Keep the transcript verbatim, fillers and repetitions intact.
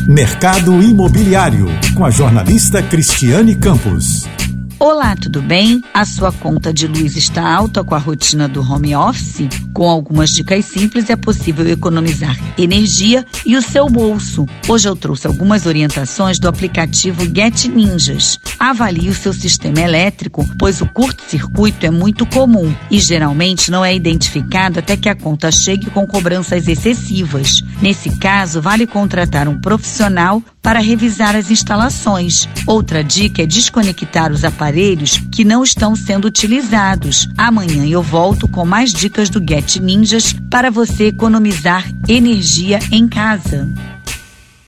Mercado Imobiliário, com a jornalista Cristiane Campos. Olá, tudo bem? A sua conta de luz está alta com a rotina do home office? Com algumas dicas simples é possível economizar energia e o seu bolso. Hoje eu trouxe algumas orientações do aplicativo Get Ninjas. Avalie o seu sistema elétrico, pois o curto-circuito é muito comum e geralmente não é identificado até que a conta chegue com cobranças excessivas. Nesse caso, vale contratar um profissional para revisar as instalações. Outra dica é desconectar os aparelhos que não estão sendo utilizados. Amanhã eu volto com mais dicas do Get Ninjas para você economizar energia em casa.